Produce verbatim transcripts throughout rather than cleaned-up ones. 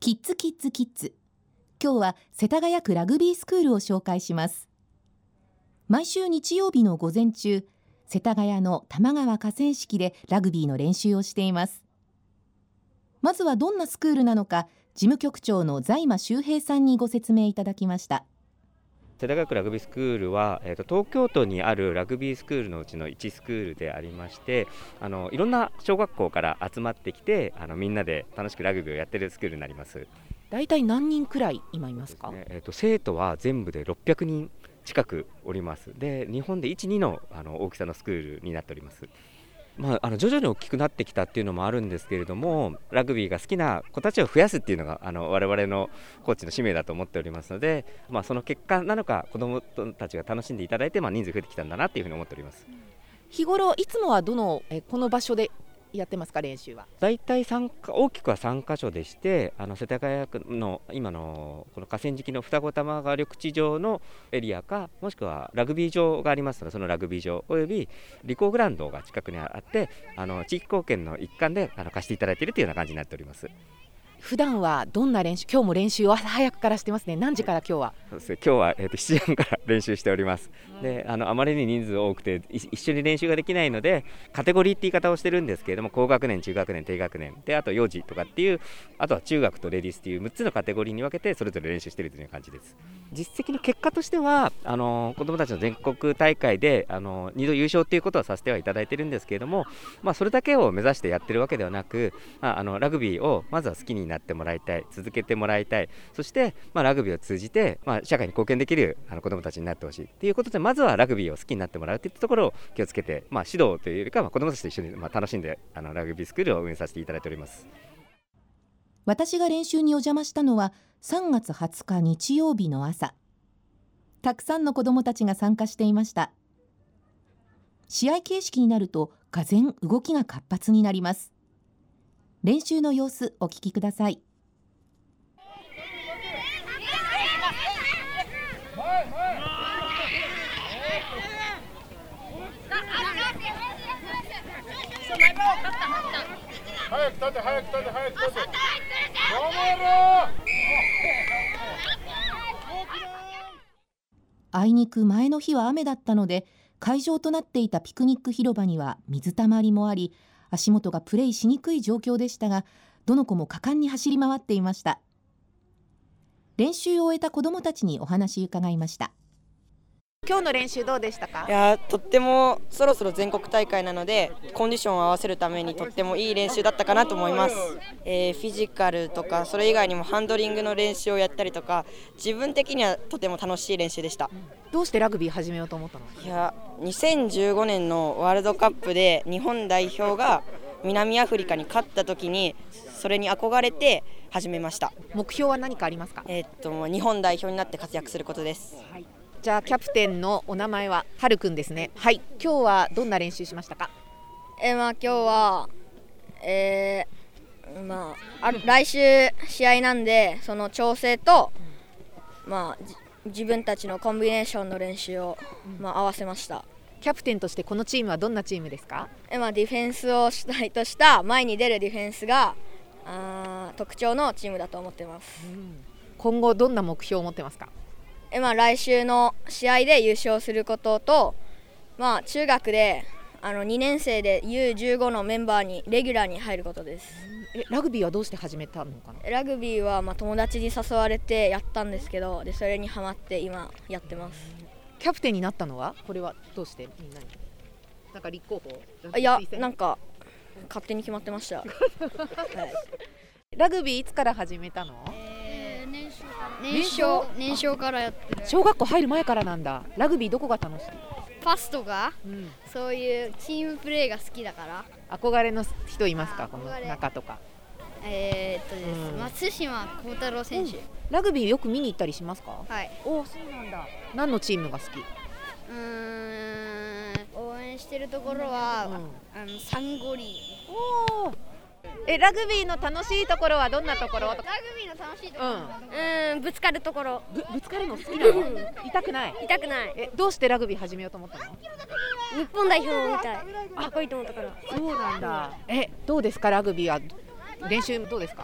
キッズキッズキッズ。今日は世田谷区ラグビースクールを紹介します。毎週日曜日の午前中、世田谷の玉川河川敷でラグビーの練習をしています。まずはどんなスクールなのか、事務局長の財間修平さんにご説明いただきました。 世田谷区ラグビースクールは、えーと、東京都にあるラグビースクールのうちのいちスクールでありまして、あのいろんな小学校から集まってきて、あのみんなで楽しくラグビーをやっているスクールになります。 だいたい何人くらい今いますか？ ねえーと、生徒は全部でろっぴゃくにん近くおります。で、日本でいち、にの、あの大きさのスクールになっております。まあ、あの徐々に大きくなってきたっていうのもあるんですけれども、ラグビーが好きな子たちを増やすっていうのがあの我々のコーチの使命だと思っておりますので、まあ、その結果なのか子どもたちが楽しんでいただいて、まあ、人数増えてきたんだなっていうふうに思っております。 日頃いつもはどのえこの場所でやってますか？練習はだいたい大きくはさんかしょでして、あの世田谷区の今のこの河川敷の二子玉川緑地上のエリアか、もしくはラグビー場がありますので、そのラグビー場および理工グラウンドが近くにあって、あの地域貢献の一環であの貸していただいているというような感じになっております。 普段はどんな練習、今日も練習を朝早くからしてますね。何時から今日は？ そうですね、今日は、えー、としちじはんから練習しております。で、あのあまりに人数多くて一緒に練習ができないので、カテゴリーって言い方をしてるんですけれども、高学年、中学年、低学年で、あと幼児とかっていう、あとは中学とレディースっていうむっつのカテゴリーに分けてそれぞれ練習しているという感じです。実績の結果としては、あの子どもたちの全国大会であのにど優勝っていうことはさせてはいただいてるんですけれども、まあ、それだけを目指してやってるわけではなく、まあ、あのラグビーをまずは好きになってもらいたい、続けてもらいたい、そして、まあ、ラグビーを通じて、まあ、社会に貢献できるあの子どもたちになってほしいということで、まずはラグビーを好きになってもらうといったところを気をつけて、まあ、指導というよりかは子どもたちと一緒に、まあ、楽しんであのラグビースクールを運営させていただいております。 私が練習にお邪魔したのはさんがつはつか日曜日の朝。たくさんの子どもたちが参加していました。試合形式になるとがぜん動きが活発になります。練習の様子お聞きください。 早く立て早く立て早く立て。やめろ。 あいにく前の日は雨だったので、会場となっていたピクニック広場には水たまりもあり、足元がプレイしにくい状況でしたが、どの子も果敢に走り回っていました。練習を終えた子どもたちにお話伺いました。 今日の練習どうでしたか？ いや、とってもそろそろ全国大会なので、コンディションを合わせるためにとってもいい練習だったかなと思います。えー、フィジカルとかそれ以外にもハンドリングの練習をやったりとか、自分的にはとても楽しい練習でした。 どうしてラグビー始めようと思ったの？ いや、にせんじゅうごねんのワールドカップで日本代表が南アフリカに勝った時にそれに憧れて始めました。 目標は何かありますか？ えー、っと日本代表になって活躍することです。 はい、じゃあキャプテンのお名前ははるくんですね。はい、今日はどんな練習しましたか？ えーまあ、今日は、えーまあ、あ来週試合なんで、その調整と、まあ、自分たちのコンビネーションの練習を、まあ、合わせました。 キャプテンとしてこのチームはどんなチームですか？ えーまあ、ディフェンスを主体とした前に出るディフェンスがあ特徴のチームだと思っています。 うん、今後どんな目標を持ってますか？ えまあ、来週の試合で優勝することと、まあ、中学であのにねんせいで ユーじゅうご のメンバーにレギュラーに入ることです。 えラグビーはどうして始めたのかな？ ラグビーはまあ友達に誘われてやったんですけど、でそれにハマって今やってます。 キャプテンになったのはこれはどうしてみんなになんか立候補？ いや、なんか勝手に決まってました。はい、 ラグビーいつから始めたの？ えー、年少年少年少からやってる。 小学校入る前からなんだ。ラグビーどこが楽しい？ パスとか、 うん、 そういうチームプレーが好きだから。 憧れの人いますか？この中とか。 えー、っとです、うん、松島幸太郎選手、うん、 ラグビーよく見に行ったりしますか？ はい。 お、そうなんだ。何のチームが好き？ うーん、応援してるところは、うん、あのサンゴリー。 おー、えラグビーの楽しいところはどんなところ？ラグビーの楽しいところ、うん、うーんぶつかるところ。 ぶ, ぶつかるの好きなの？痛くない？ 痛くない。 えどうしてラグビー始めようと思ったの？ 日本代表を見たい。かっこいいと思ったから。 そうなんだ。えどうですかラグビーは練習どうですか？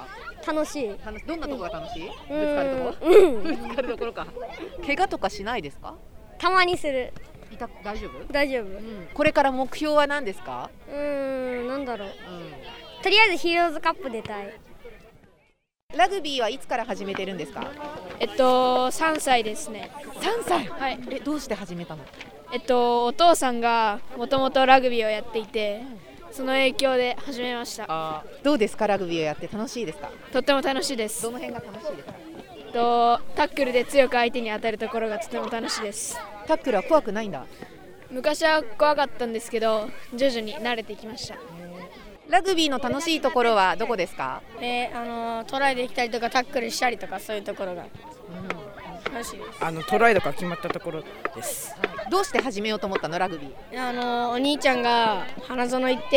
楽しい。 楽しどんなところが楽しい？ぶつうんかるとこうんろ？ぶつかるところか。怪我とかしないですか？ たまにする。 痛く大丈夫？ 大丈夫。 うん。これから目標は何ですか？ うーん、なんだろう。 うん。 とりあえずヒーローズカップ出たい。 ラグビーはいつから始めてるんですか？ えっとさんさいですね。 さんさい。 はい。 え、どうして始めたの？ えっとお父さんがもともとラグビーをやっていて、その影響で始めました。 あどうですか？ラグビーをやって楽しいですか？ とっても楽しいです。 どの辺が楽しいですか？ えっとタックルで強く相手に当たるところがとても楽しいです。 タックルは怖くないんだ。 昔は怖かったんですけど、徐々に慣れてきました。 ラグビーの楽しいところはどこですか？ えー、あのートライできたりとかタックルしたりとかそういうところが楽しいです。 あのトライとか決まったところです。 どうして始めようと思ったの？ラグビー。 あのーお兄ちゃんが花園行って、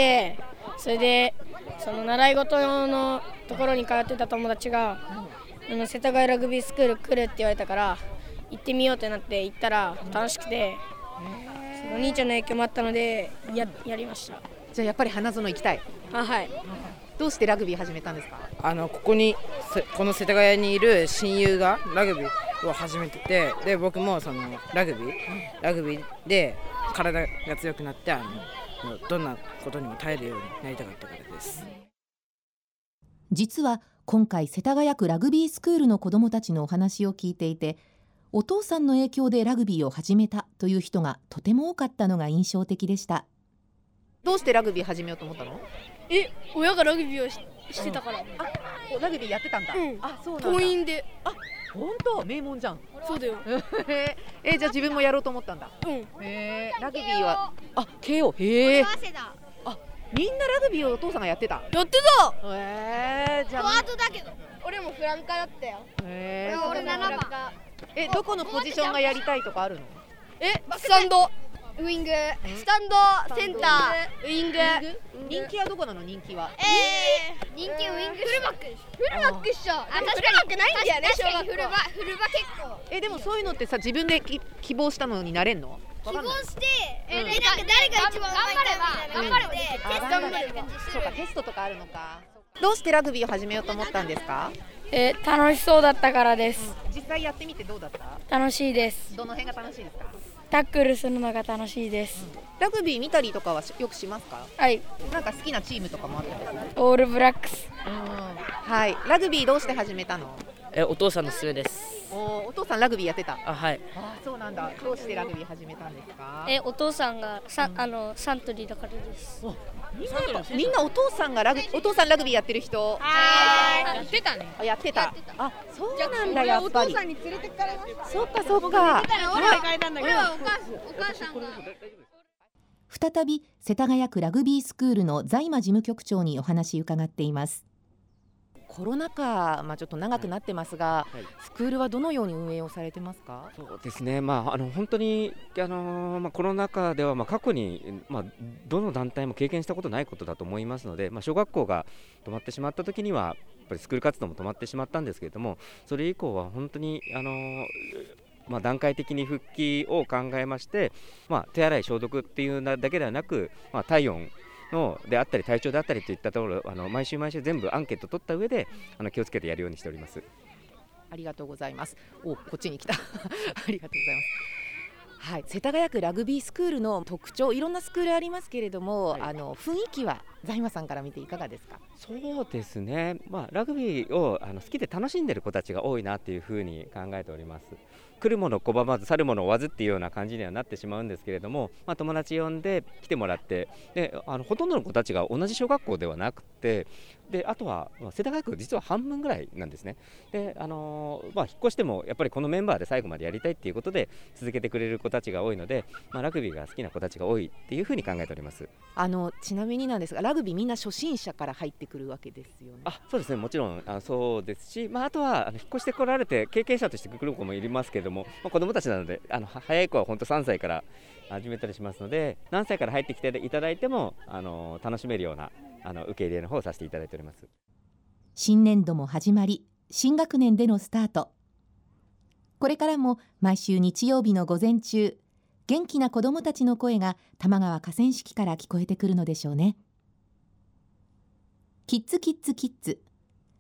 それでその習い事のところに通ってた友達が、あの世田谷ラグビースクール来るって言われたから行ってみようってなって行ったら楽しくて、そのお兄ちゃんの影響もあったので や, やりました。 じゃあやっぱり花園行きたい。 あ、はい。 どうしてラグビー始めたんですか？ あのここにこの世田谷にいる親友がラグビーを始めてて、で僕もそのラグビーラグビーで体が強くなって、あのどんなことにも耐えるようになりたかったからです。 実は今回世田谷区ラグビースクールの子どもたちのお話を聞いていて、お父さんの影響でラグビーを始めたという人がとても多かったのが印象的でした。 どうしてラグビー始めようと思ったの？ え、親がラグビーを し, してたから。 あ、ラグビーやってたんだ。 うん、 あ、そうなんだ。 党員で。 あ、本当、名門じゃん。 そうだよ。 え、じゃあ自分もやろうと思ったんだ。 うん。 へえ、ラグビーは、あ、慶応。へえ。あ、みんなラグビーをお父さんがやってた。 やってた。 へえ、じゃあ。 フォワードだけど、俺もフランカーだったよ。 へえ。 俺ななばん。 え、どこのポジションがやりたいとかあるの？ え、スタンド。 ウイング、スタンド、センター、ウイング。 人気はどこなの？人気は。 えー、人気ウイング。フルバック。フルバックっしょ。あ、確かにフルバックないんだよね。確かにフルバフルバ結構。 え、でもそういうのってさ、自分でき希望したのになれんの？ 希望して、え、なんか誰が一番頑張れば頑張ればで、テスト頑張れば。 そうか、テストとかあるのか。どうしてラグビーを始めようと思ったんですか？ え、楽しそうだったからです。 実際やってみてどうだった？ 楽しいです。 どの辺が楽しいですか？ タックルするのが楽しいです。 ラグビー見たりとかはよくしますか？ はい。 なんか好きなチームとかもあったんですか？ オールブラックス。 うん。はい。ラグビーどうして始めたの？ え、お父さんの末です。 お, お父さんラグビーやってた？ あ、はい。 あ、そうなんだ。どうしてラグビー始めたんですか？ え、お父さんがさ、うん、あのサントリーだからです。 みんなみんなお父さんがラグお父さんラグビーやってる人。 あ、やってたね。 あ、やってた。あ、そうなんだ。やっぱり。 お父さんに連れてかれました。 そうかそうか。 俺は変えたんだけど。俺はお母さんお母さんが。 再び世田谷区ラグビースクールの在間事務局長にお話伺っています。 コロナ禍、まあ、ちょっと長くなってますが、 はい、 スクールはどのように運営をされてますか？ そうですね、まあ、あの本当に、あのーまあ、コロナ禍ではまあ過去に、まあ、どの団体も経験したことないことだと思いますので、まあ、小学校が止まってしまったときにはやっぱりスクール活動も止まってしまったんですけれども、それ以降は本当に、あのーまあ、段階的に復帰を考えまして、まあ、手洗い消毒っていうだけではなく、まあ、体温のであったり体調であったりといったところ、あの毎週毎週全部アンケート取った上であの気をつけてやるようにしております。 ありがとうございます。お、こっちに来たありがとうございます。はい、世田谷区ラグビースクールの特徴、いろんなスクールありますけれども、はい、あの雰囲気は在間さんから見ていかがですか？ そうですね、まあ、ラグビーをあの好きで楽しんでる子たちが多いなっていうふうに考えております。来るもの拒まず去るもの追わずっていうような感じにはなってしまうんですけれども、まあ、友達呼んで来てもらって、であのほとんどの子たちが同じ小学校ではなくて、であとは、まあ、世田谷区実は半分ぐらいなんですね。で、あのーまあ、引っ越してもやっぱりこのメンバーで最後までやりたいっていうことで続けてくれる子たちが多いので、まあ、ラグビーが好きな子たちが多いっていうふうに考えております。 あのちなみになんですが、ラグビーみんな初心者から入ってくるわけですよね？ あ、そうですね、もちろんあそうですし、まあ、あとはあの引っ越してこられて経験者として来る子もいますけれども、まあ、子どもたちなのであの早い子は本当さんさいから始めたりしますので、何歳から入ってきていただいてもあの楽しめるようなあの受け入れの方をさせていただいております。 新年度も始まり、新学年でのスタート。これからも毎週日曜日の午前中、元気な子どもたちの声が玉川河川敷から聞こえてくるのでしょうね。キッズキッズキッズ。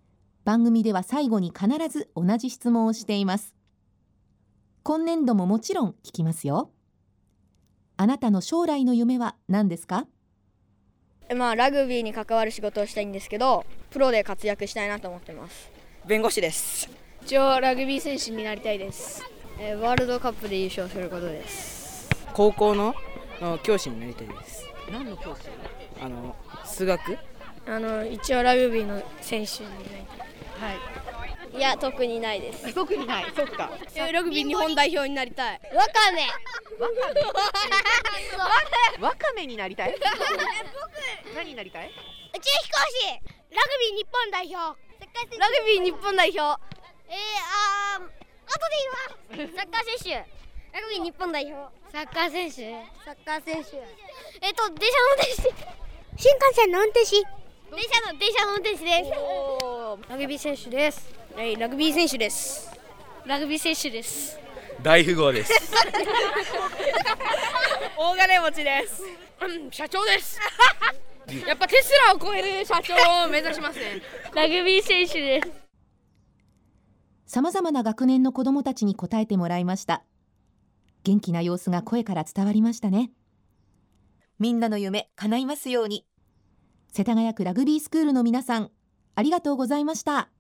番組では最後に必ず同じ質問をしています。今年度ももちろん聞きますよ。あなたの将来の夢は何ですか？ まあ、ラグビーに関わる仕事をしたいんですけど、プロで活躍したいなと思ってます。 弁護士です。 一応ラグビー選手になりたいです。 えーワールドカップで優勝することです。 高校のの教師になりたいです。 何の教師？ あの数学。 あの一応ラグビーの選手になりたい。 はい。 いや、特にないです。 特にない。そっか。 ラグビー日本代表になりたい。 わかめわかめ。わかめになりたい。何になりたい？ 宇宙飛行士、ラグビー日本代表、ラグビー日本代表、えー、あー、後で言います。サッカー選手、ラグビー日本代表、サッカー選手、サッカー選手、えっと、電車の運転手、新幹線の運転手、電車の電車の運転手です。 ラグビー選手です。はい、ラグビー選手です。ラグビー選手です。 大富豪です。 大金持ちです。うん、社長です。やっぱテスラを超える社長を目指しますね。ラグビー選手です。 さまざまな学年の子どもたちに答えてもらいました。元気な様子が声から伝わりましたね。みんなの夢叶いますように。世田谷区ラグビースクールの皆さん、ありがとうございました。